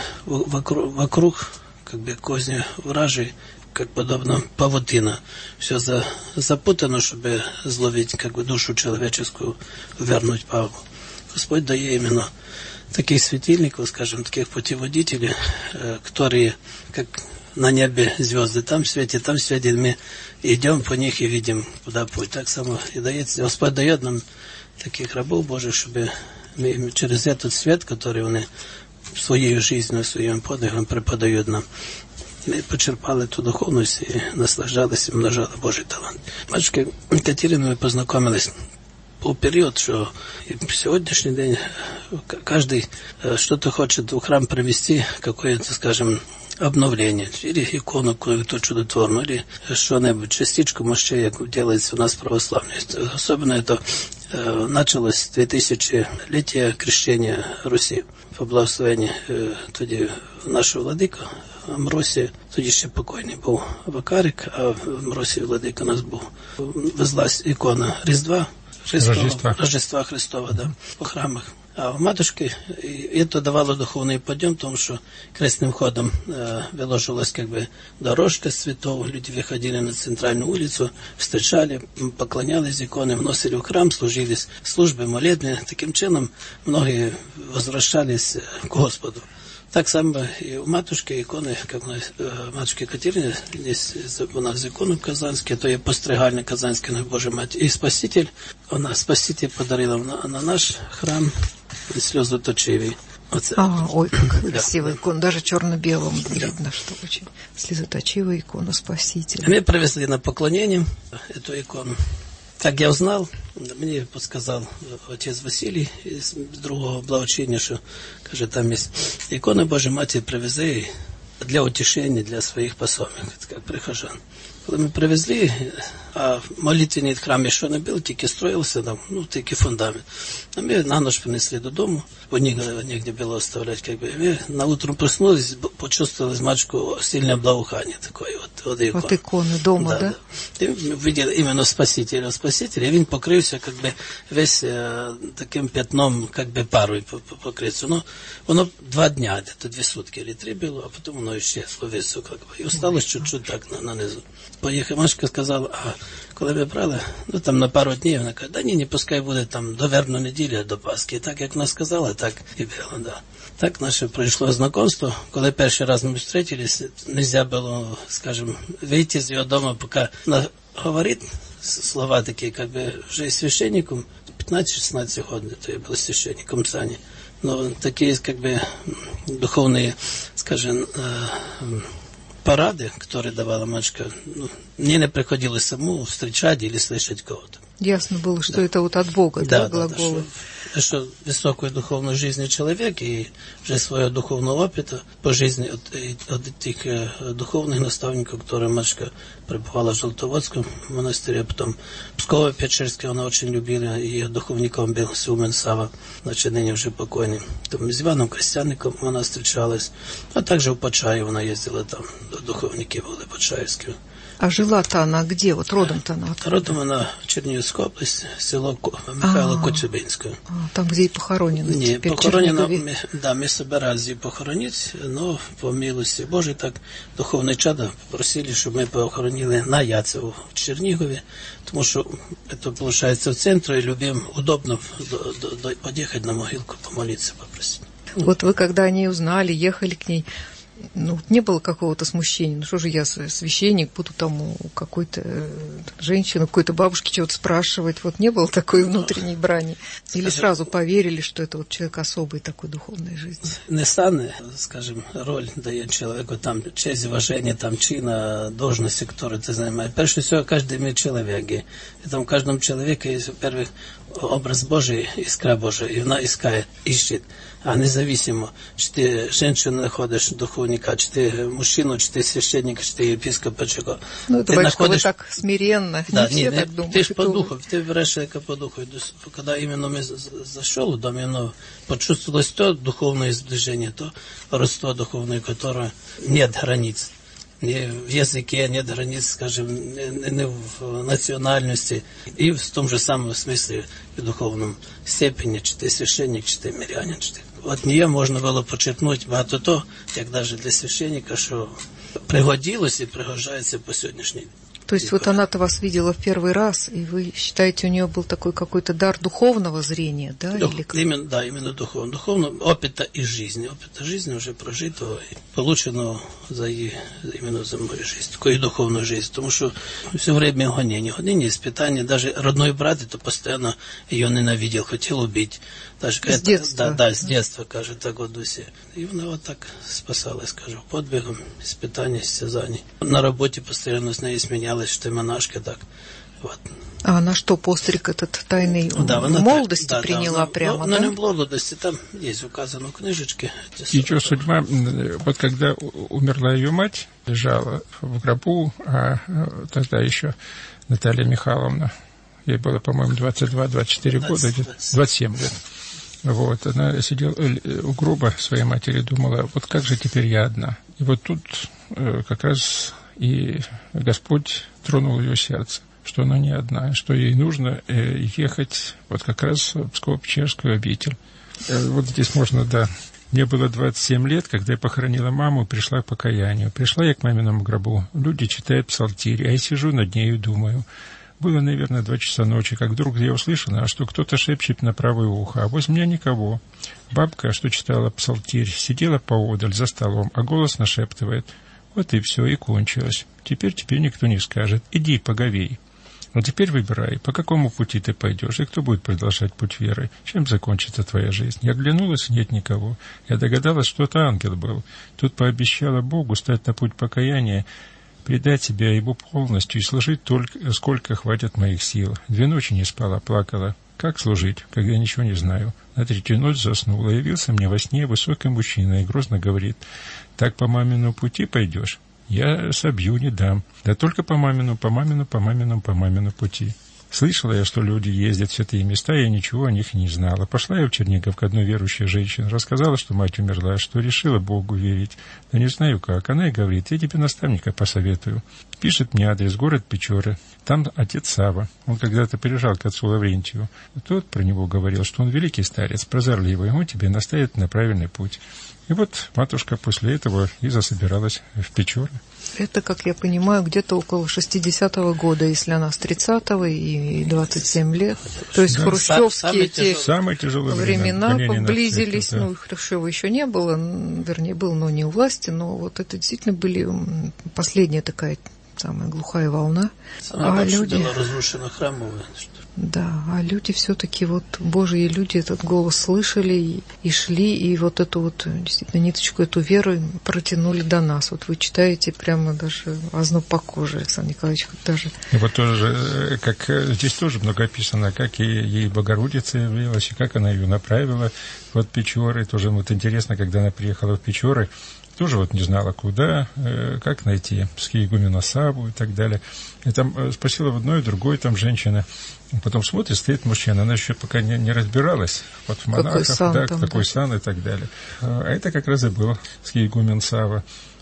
вокруг как бы козни вражей, как подобно павутина. Все запутано, чтобы зловить как бы душу человеческую, вернуть Павлу. Господь дает именно таких светильников, скажем, таких путеводителей, которые как на небе звезды, там светит, мы идем по них и видим, куда путь. Так само и дает, Господь дает нам таких рабов Божьих, чтобы мы через этот свет, который они своей жизнью, своим подвигом преподают нам, мы почерпали эту духовность и наслаждались и умножали Божий талант. Матушка Екатерина, мы познакомились по период, что в сегодняшний день каждый что-то хочет в храм привести, какое-то, скажем, обновление, или икону какую-то чудотворную, или что-нибудь, частичку мощей, как делается у нас православные. Особенно это началось с 2000-летия крещения Руси. По благословению тоді нашого владика Амросія, тоді ще покойний був Вакарик, а в Амросії владика у нас був. Везлась икона Рождества Христова, да, по храмах. А в матушке это давало духовный подъем, потому что крестным ходом выложилась как бы дорожка святого, люди выходили на центральную улицу, встречали, поклонялись иконы, вносили в храм, служили службы, молебны. Таким чином многие возвращались к Господу. Так само и у матушки иконы, как у матушки Екатерины, здесь у нас иконы казанские, то и постригальня казанская на Божья Мать. И Спаситель, она Спаситель подарила на наш храм слезоточивый. Ой, как красивая икона, даже черно-белым видно, что очень слезоточивая икона Спасителя. Мы привезли на поклонение эту икону. Как я узнал, мне подсказал отец Василий из другого благочиния, что, каже, там есть икона Божьей Матери, привезли для утешения для своих посомок, как прихожан. Когда мы привезли, а молитвенный храм еще не был, тільки строился там, тільки фундамент. А мы на ночь принесли додому, бо негде было оставлять, как бы. И мы на утро проснулись, почувствовали матушку сильное благоухание такое от иконы. От иконы дома, да? И мы видели именно Спасителя, и он покрылся как бы весь таким пятном, как бы парой покрылся. Но оно 2 дня, где-то 2 сутки или 3 было, а потом оно исчезло весь, как бы. И осталось чуть-чуть так на низу. Поїхала, Машка сказала, а коли ми брали, там на пару днів, вона каже, да ні, не пускай буде там до вербної неділі, до Пасхи. І так, як вона сказала, так і було, да. Так наше пройшло знакомство. Коли перший раз ми зустрілися, нельзя було, скажем, вийти з його дому, поки вона говорить слова такі, как бы, вже священником, 15-16 років, то я був священником Сані. Но такие, как бы, духовные, скажем, парады, которые давала матушка, мне не приходилось саму встречать или слышать кого-то. Ясно было, что это вот от Бога, да, глаголы? Да, что высокую духовную жизнь человек и уже своего духовного опыта по жизни от этих духовных наставников, которые матушка пребывала в Желтоводском монастыре, а потом Псково-Печерске она очень любила, и духовником был Сюмен Сава, значит, ныне уже покойный. Там с Иваном Крестьянником она встречалась, а также в Почаево она ездила, там духовники были Почаевские. А жила-то она где? Вот родом-то она? Родом она Черниговская область, село Михайло Коцюбинское. Там, где и похоронена. Не, похоронена, да, мы собирались ее похоронить, но по милости Божией так духовные чада попросили, чтобы мы похоронили на Яцево в Чернигове, потому что это получается в центре, и любим удобно подъехать на могилку, помолиться, попросить. Вот вы, когда они узнали, ехали к ней, не было какого-то смущения. Что же я, священник, буду там у какой-то женщины, какой-то бабушки чего-то спрашивать. Вот не было такой внутренней брани? Или сразу поверили, что это вот человек особой такой духовной жизни? Не стане, скажем, роль дает человеку, там, честь, уважение, там, чина, должности, которые ты занимаешь. Прежде всего, каждый имеет человека. И там в каждом человеке есть, во-первых, образ Божий, искра Божия, и она искает, ищет. А независимо, чи ти женщину находишь духовника, чи ти мужчину, чи ти священника, чи ти епископа, чего. Ну, это, батюшка, вы так смиренно, да, не все так думают. Ты же по духу, ты берешь человека по духу. Когда именно мы зашел в дом, именно почувствовалось то духовное сближение, то родство духовное, которое нет границ. Не в языке, нет границ, скажем, не в национальности. И в том же самом смысле, в духовном степени, чи ти священник, чи ти мирянин, чи ти. От нее можна було почерпнути багато то, як навіть для священника, що пригодилось и пригождается по сегодняшний день. То есть вот она-то вас видела в первый раз, и вы считаете, у нее был такой какой-то дар духовного зрения, да? Именно, да, именно духовного. Духовного опыта и жизни. Опыта жизни уже прожитого и полученного именно за мою жизнь. Такую духовную жизнь. Потому что все время гонение, испытания. Даже родной брат, это постоянно ее ненавидел, хотел убить. Даже с детства. Да, с детства, кажется, так вот дусе. И она вот так спасалась, скажем, подвигом, испытаний, истязаний. На работе постоянно с ней сменялась, что и монашка, так. Вот. А она что, постриг этот тайный в молодости приняла прямо, да? Не в молодости, там есть указано в книжечке. Ее судьба, вот когда умерла ее мать, лежала в гробу, а тогда еще Наталья Михайловна, ей было, по-моему, 22-24 года, 27 лет. Вот, она сидела у гроба своей матери, думала, вот как же теперь я одна. И вот тут как раз и Господь тронул ее сердце, что она не одна, что ей нужно ехать вот как раз в Псково-Печерскую обитель. Вот здесь можно, да. Мне было 27 лет, когда я похоронила маму, пришла к покаянию. Пришла я к маминому гробу. Люди читают псалтирь, а я сижу над нею и думаю. Было, наверное, 2 часа ночи, как вдруг я услышала, что кто-то шепчет на правое ухо, а возле меня никого. Бабка, что читала псалтирь, сидела поодаль за столом, а голос нашептывает. Вот и все, и кончилось. Теперь тебе никто не скажет. Иди, поговей. А теперь выбирай, по какому пути ты пойдешь, и кто будет продолжать путь веры, чем закончится твоя жизнь. Я оглянулась, нет никого. Я догадалась, что это ангел был. Тут пообещала Богу стать на путь покаяния, предать себя Его полностью и служить только, сколько хватит моих сил. 2 ночи не спала, плакала. Как служить, когда ничего не знаю? На 3-ю ночь заснула. Явился мне во сне высокий мужчина и грозно говорит, так по мамину пути пойдешь? Я собью, не дам. Да только по мамину пути. Слышала я, что люди ездят в святые места, я ничего о них не знала. Пошла я в Чернигов к одной верующей женщине, рассказала, что мать умерла, что решила Богу верить. Да не знаю как. Она и говорит, я тебе наставника посоветую. Пишет мне адрес, город Печоры. Там отец Сава. Он когда-то приезжал к отцу Лаврентию. Тот про него говорил, что он великий старец, прозорливый, он тебе наставит на правильный путь. И вот матушка после этого и засобиралась в Печоры. Это, как я понимаю, где-то около 60-го года, если она с 30-го и 27 лет. То есть да, хрущевские те времена поблизились. Да. Ну, Хрущева еще не было, вернее, был, но не у власти, но вот это действительно были последняя такая самая глухая волна. А люди... была разрушена храмовая. Да, а люди все-таки, вот Божьи люди этот голос слышали и шли, и вот эту вот действительно ниточку, эту веру протянули до нас. Вот вы читаете прямо даже озноб по коже, Александр Николаевич, даже. И вот тоже, как здесь тоже много описано, как ей Богородица явилась, и как она ее направила вот в Печоры. Тоже вот интересно, когда она приехала в Печоры, тоже вот не знала, куда, как найти игумена Саву и так далее. И там спросила в одной и другой там женщина. Потом смотрит, стоит мужчина, она еще пока не разбиралась, вот в монахах, какой сан, да, какой сан и так далее. А это как раз и был игумен Сава.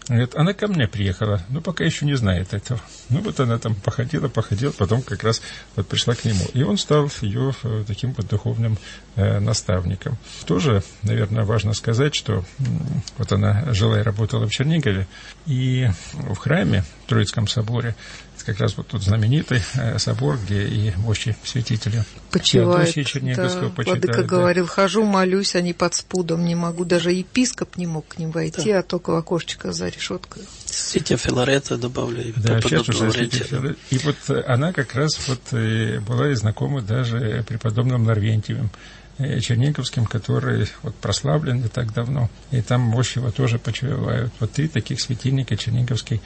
Говорит, она ко мне приехала, но пока еще не знает этого. Ну, вот она там походила, потом как раз вот пришла к нему. И он стал ее таким вот духовным наставником. Тоже, наверное, важно сказать, что вот она жила и работала в Чернигове, и в храме, в Троицком соборе, как раз вот тот знаменитый собор, где и мощи святителя Феодосии Черниговского почитают. Владыка говорил, хожу, молюсь, они под спудом, не могу, даже епископ не мог к ним войти, а только в окошечко за решеткой. Святителя Филарета добавляю. Да, сейчас уже Святителя. И вот она как раз вот была и знакома даже преподобным Лаврентьевым Черниговским, который вот прославлен не так давно, и там мощи его тоже почивают. Вот 3 таких светильника Черниговской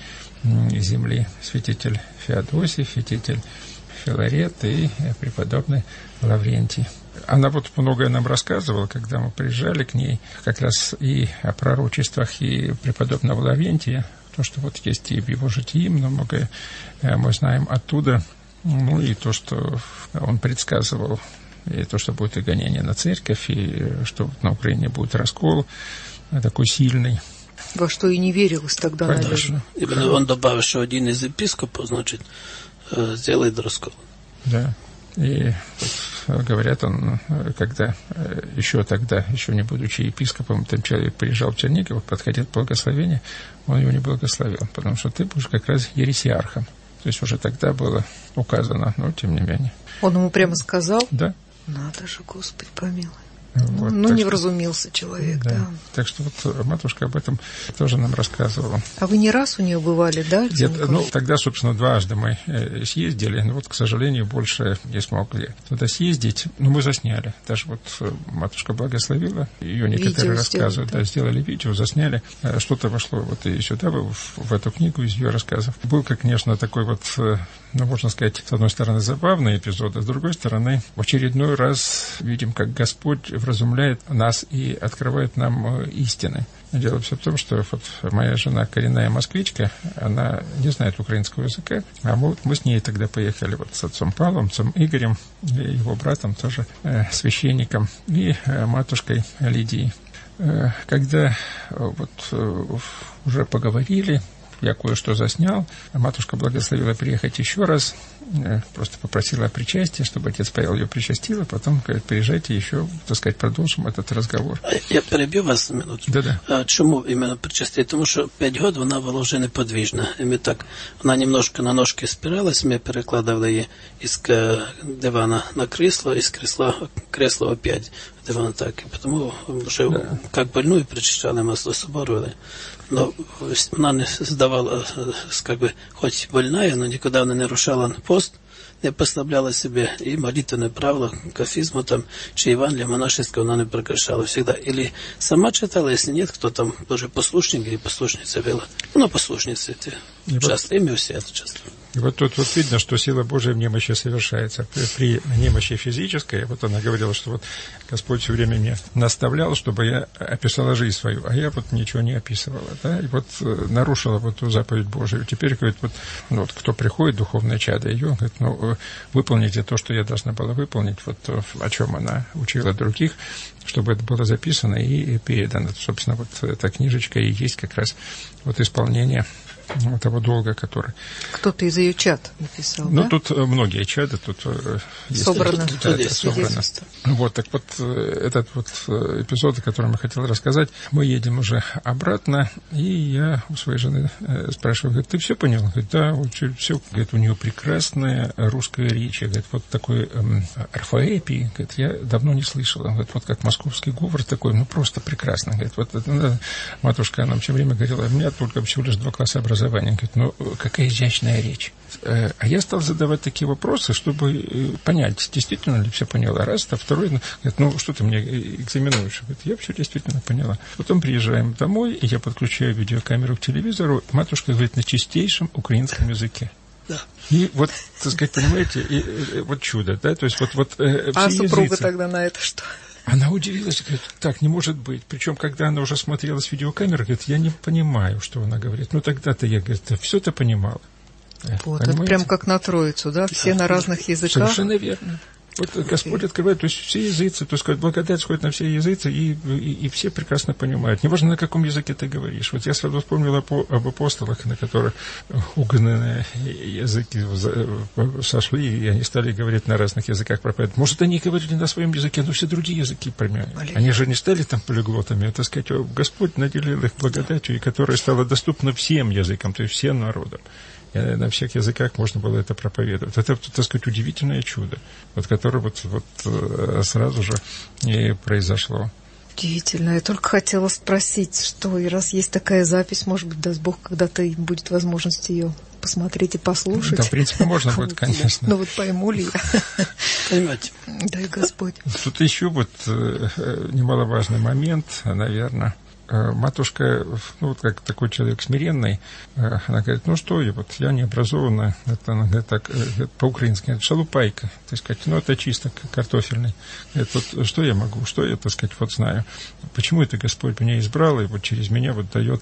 земли. Святитель Феодосий, святитель Филарет и преподобный Лаврентий. Она вот многое нам рассказывала, когда мы приезжали к ней, как раз и о пророчествах и преподобного Лаврентия, то, что вот есть и в его житии, многое мы знаем оттуда, ну и то, что он предсказывал, и то, что будет и гонение на церковь, и что на Украине будет раскол такой сильный. Во что и не верилось тогда, наверное. Именно он добавил, что один из епископов, значит, сделает раскол. Да. И вот, говорят, он, когда еще тогда, еще не будучи епископом, там человек приезжал в Чернигов, подходил к благословению, он его не благословил, потому что ты будешь как раз ересиархом. То есть уже тогда было указано, но тем не менее. Он ему прямо сказал? Да. Надо же, Господи помилуй. Вот, ну, не вразумился человек, да. Так что вот матушка об этом тоже нам рассказывала. А вы не раз у нее бывали, да? Ну, тогда, собственно, 2 раза мы съездили, но вот, к сожалению, больше не смогли туда съездить. Но мы засняли. Даже вот матушка благословила, ее некоторые рассказы, сделали видео, засняли. Что-то вошло вот и сюда, в эту книгу из ее рассказов. Был, конечно, такой вот, ну, можно сказать, с одной стороны, забавный эпизод, а с другой стороны, в очередной раз видим, как Господь вразумляет нас и открывает нам истины. Дело все в том, что вот моя жена коренная москвичка, она не знает украинского языка, а мы с ней тогда поехали вот с отцом Павлом, отцом Игорем, и его братом тоже священником, и матушкой Лидией. Когда вот уже поговорили, я кое-что заснял, матушка благословила приехать еще раз, просто попросила о причастии, чтобы отец Павел ее причастил, а потом говорит, приезжайте еще, так сказать, продолжим этот разговор. Я переб'ю вас на минуту. Да-да. Чому іменно причастити? Тому що 5 років вона була вже неподвижна. І ми так, вона немножко на ножки спиралась, ми перекладали її із дивана на крісло, із кресла опять диван так. І тому вже як больную причащали масло собору. Но она не сдавала, как бы, хоть больная, но никогда она не нарушала пост, не послабляла себе и молитвенное правило, кафизму там, чи Евангелие монашеского она не прекращала всегда. Или сама читала, если нет, кто там тоже послушник или послушница была. Ну, послушницы эти часто, имя все это часто. И вот тут вот видно, что сила Божия в немощи совершается. При немощи физической, вот она говорила, что вот Господь все время меня наставлял, чтобы я описала жизнь свою, а я вот ничего не описывала, да, и вот нарушила вот ту заповедь Божию. Теперь, говорит, вот, ну, вот кто приходит, духовное чадо ее, говорит, ну, выполните то, что я должна была выполнить, вот то, о чем она учила других, чтобы это было записано и передано. Собственно, вот эта книжечка и есть как раз вот исполнение того долга, который... Кто-то из ее чад написал, ну, да? Тут многие чады, тут собрано. Собрано. Вот, так вот, этот вот эпизод, о котором я хотел рассказать, мы едем уже обратно, и я у своей жены спрашиваю, говорит, ты все понял? Говорит, да, вот все. Говорит, у нее прекрасная русская речь. Говорит, вот такой орфоэпии, говорит, я давно не слышала. Говорит, вот как московский говор такой, ну, просто прекрасно. Говорит, вот матушка нам все время говорила, у меня только всего лишь 2 класса образования. Говорит, ну, какая изящная речь. А я стал задавать такие вопросы, чтобы понять, действительно ли все поняла. Раз, а второй, говорит, ну, что ты мне экзаменуешь? Говорит, я все действительно поняла. Потом приезжаем домой, и я подключаю видеокамеру к телевизору, матушка говорит на чистейшем украинском языке. Да. И вот, так сказать, понимаете, и вот чудо, да, то есть вот а супруга тогда на это что? Она удивилась, говорит, так не может быть. Причем, когда она уже смотрела с видеокамеры, говорит, я не понимаю, что она говорит. Ну, тогда-то я, говорит, все-то понимала. Вот, это прям как на Троицу, да? Все на разных языках. Совершенно верно. Вот Господь открывает, то есть все языцы, то есть благодать сходит на все языцы, и все прекрасно понимают. Неважно, на каком языке ты говоришь. Вот я сразу вспомнил об апостолах, на которых угнанные языки сошли, и они стали говорить на разных языках проповедовать. Может, они говорили на своем языке, но все другие языки понимают. Они же не стали там полиглотами, так сказать, Господь наделил их благодатью, и которая стала доступна всем языкам, то есть всем народам. И на всех языках можно было это проповедовать. Это, так сказать, удивительное чудо, вот, которое вот сразу же и произошло. Удивительно. Я только хотела спросить, что и раз есть такая запись, может быть, даст Бог, когда-то будет возможность ее посмотреть и послушать. Да, в принципе, можно будет, конечно. Ну вот пойму ли я. Понимаете. Дай Господь. Тут еще вот немаловажный момент, наверное. Матушка, ну, вот как такой человек смиренный, она говорит, ну что, я необразованная, она говорит так, по-украински, говорит, шалупайка, так сказать, ну, это чисто картофельный. Говорит, вот что я могу, что я, так сказать, вот знаю. Почему это Господь меня избрал, и вот через меня вот дает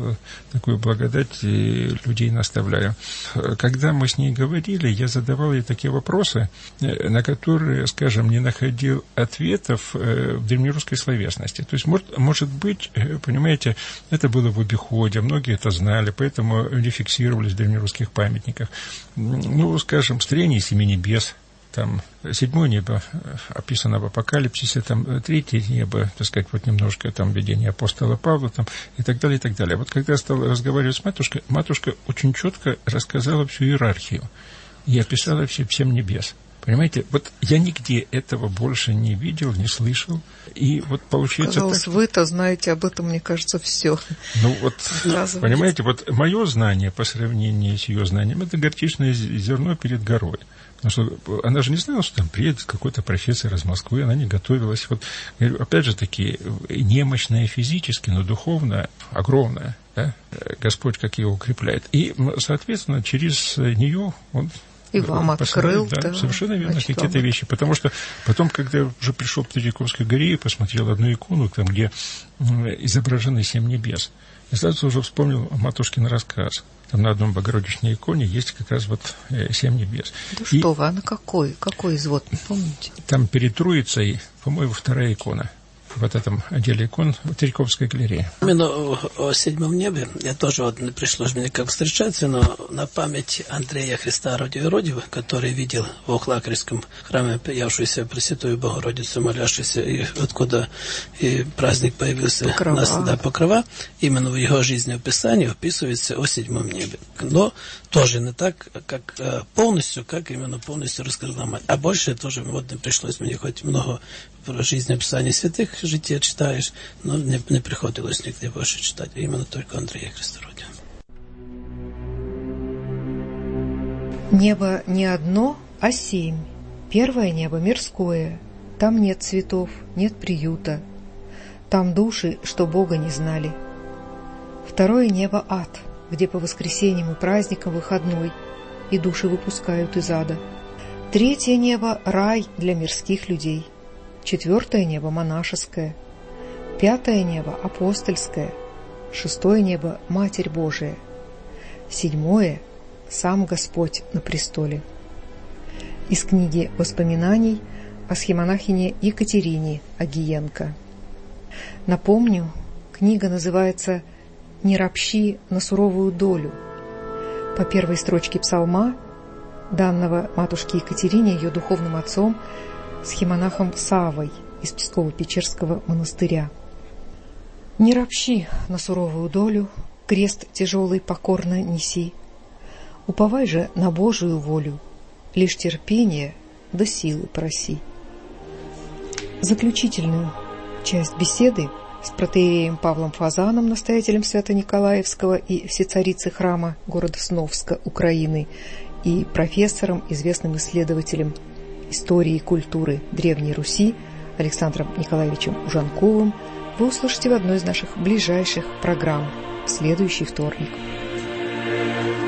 такую благодать, и людей наставляю. Когда мы с ней говорили, я задавал ей такие вопросы, на которые, скажем, не находил ответов в древнерусской словесности. То есть, может быть, понимаете, это было в обиходе, многие это знали, поэтому не фиксировались в древнерусских памятниках. Ну, скажем, строение семи небес, там, 7 небо описано в Апокалипсисе, там, 3 небо, так сказать, вот немножко там видение апостола Павла, там, и так далее, и так далее. Вот когда я стал разговаривать с матушкой, матушка очень четко рассказала всю иерархию и описала все 7 небес. Понимаете, вот я нигде этого больше не видел, не слышал. И вот получается казалось, так... вы-то знаете об этом, мне кажется, все. Ну вот, понимаете, вот мое знание по сравнению с ее знанием, это горчичное зерно перед горой. Потому что она же не знала, что там приедет какой-то профессор из Москвы, она не готовилась. Вот, опять же таки, немощная физически, но духовно огромная. Да? Господь как ее укрепляет. И, соответственно, через нее он... И вам открыл, да, совершенно верно, какие-то вещи. Потому что потом, когда я уже пришел к Третьяковской горе и посмотрел одну икону, там, где изображены 7 небес, я сразу уже вспомнил матушкин рассказ. Там на одном Богородичной иконе есть как раз вот 7 небес. Да и что вы, а на какой извод, не помните? Там перед Троицей, по-моему, 2-я икона. В этом отделе икон в Третьяковской галерее. Именно о 7 небе, я тоже вот не пришлось мне как встречаться, но на память Андрея Христа Родиородива, который видел в Охлакарском храме явшуюся Пресвятую Богородицу, молящуюся, и откуда и праздник появился, Покрова, именно в его жизнеописании описывается о 7 небе. Но тоже не так, как полностью, как именно полностью рассказала мать. А больше тоже вот не пришлось мне, хоть много про жизнеописание святых жития читаешь, но не приходилось нигде больше читать, именно только Андрея Христородия. Небо не одно, а 7. Первое небо мирское. Там нет цветов, нет приюта. Там души, что Бога не знали. Второе небо ад, где по воскресеньям и праздникам выходной, и души выпускают из ада. Третье небо рай для мирских людей. 4 небо монашеское, 5 небо апостольское, 6 небо Матерь Божия, 7 сам Господь на престоле. Из книги воспоминаний о схимонахине Екатерине Агиенко. Напомню, книга называется «Не ропщи на суровую долю». По первой строчке псалма, данного матушке Екатерине ее духовным отцом, схимонахом Саввой из Псково-Печерского монастыря. «Не ропщи на суровую долю, крест тяжелый покорно неси. Уповай же на Божию волю, лишь терпение да силы проси». Заключительную часть беседы с протоиереем Павлом Фазаном, настоятелем Свято-Николаевского и всецарицы храма города Сновска, Украины, и профессором, известным исследователем истории и культуры Древней Руси Александром Николаевичем Ужанковым вы услышите в одной из наших ближайших программ в следующий вторник.